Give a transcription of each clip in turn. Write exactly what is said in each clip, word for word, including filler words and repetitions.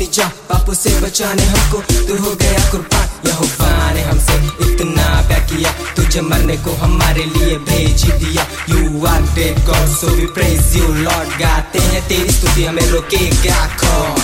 अपनी जान पापों से बचाने हमको, तू हो गया कुर्बान। यहोवा ने हमसे इतना प्यार किया, तुझे मरने को हमारे लिए भेज ही दिया। You are great God, so we praise you Lord। गाते हैं तेरी स्तुति, हमें रोकेगा कौन।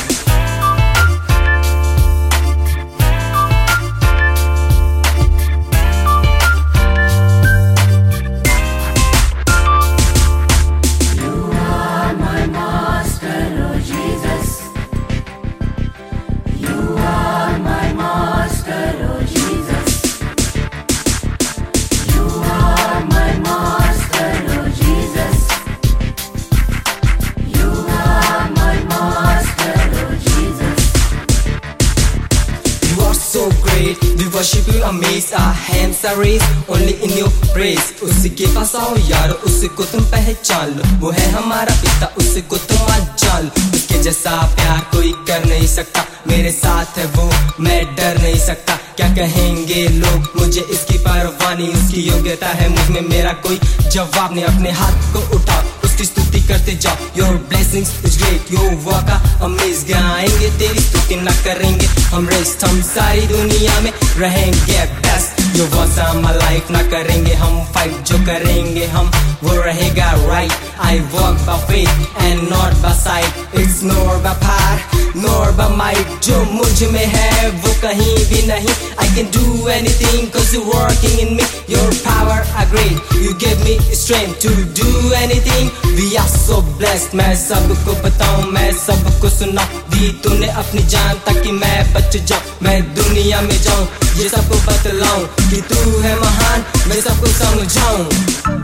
So great, we worship you, amaze, our hands are raised only in your praise। उसी के पास आओ यारो, उसी को तुम पहचान लो, वो है हमारा पिता, उसी को तुम आज जान लो। उसके जैसा प्यार कोई कर नहीं सकता, मेरे साथ है वो, मैं डर नहीं सकता। क्या कहेंगे लोग मुझे, इसकी परवाह नहीं, उसकी योग्यता है मुझ में, मेरा कोई जवाब नहीं। अपने हाथ को उठाओ, उसकी स्तुति करते जाओ। Your blessings is great, your work amaze। गाएंगे तेरी स्तुति ना करेंगे हम रेस्ट, हम सारी दुनिया में रहेंगे best. Your words are my life, ना करेंगे हम फाइट, जो करेंगे हम वो रहेगा right। I walk by faith and not by sight, it's nor by power nor by might। जो मुझ में है वो कहीं भी नहीं, I can do anything cause you're working in me। Your power are great, you give me strength to do anything। We are so blessed, मैं सबको बताऊं, मैं सबको सुनाऊं। दी तूने अपनी जान ताकि मैं बच जाऊं, मैं दुनिया में जाऊं, ये सबको बतलाऊं कि तू है महान, मैं सबको समझाऊं।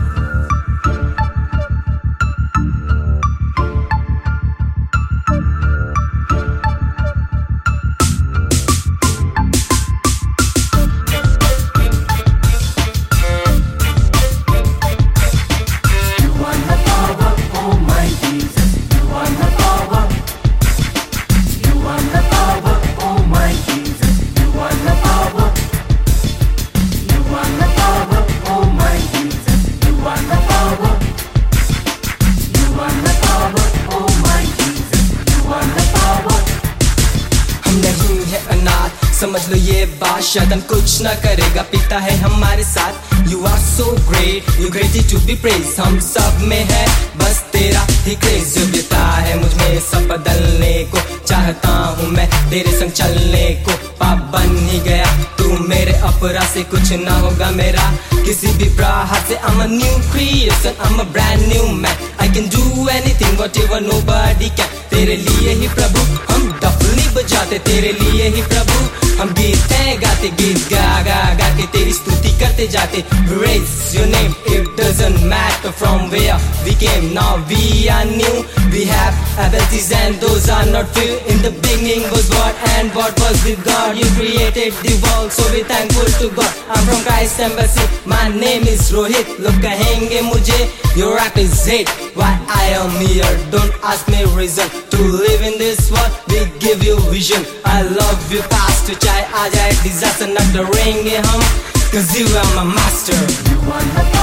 समझ लो ये बात, शैतान कुछ ना करेगा, पिता है हमारे साथ। You are so great, you great to be praised। हम सब में है बस तेरा ही क्रेज, योग्यता है मुझ में सब बदलने को। चाहता हूँ मैं तेरे संग चलने को, पाप बन ही गया तू मेरे अपराध से, कुछ ना होगा मेरा किसी भी प्रहार से। I'm a new creation, I'm a brand new man, I can do anything whatever nobody can। तेरे लिए ही प्रभु हम डफली बजाते, तेरे लिए ही प्रभु हम गीत गाते, गीत गा गा गा के तेरी स्तुति करते जाते। Raise your name, it doesn't matter from where we came, now we are new, we have abilities and those are not few। In the beginning was what and what was with God, you created the world so we thankful to God। I'm from Christ Embassy, my name is Rohit। लोग कहेंगे मुझे your rap is hate, why I am here, don't ask me reason to live in this world, we give you vision। I love you pastor, चाहे आ जाए disaster, ना डरेंगे हम cause you are my master। You are my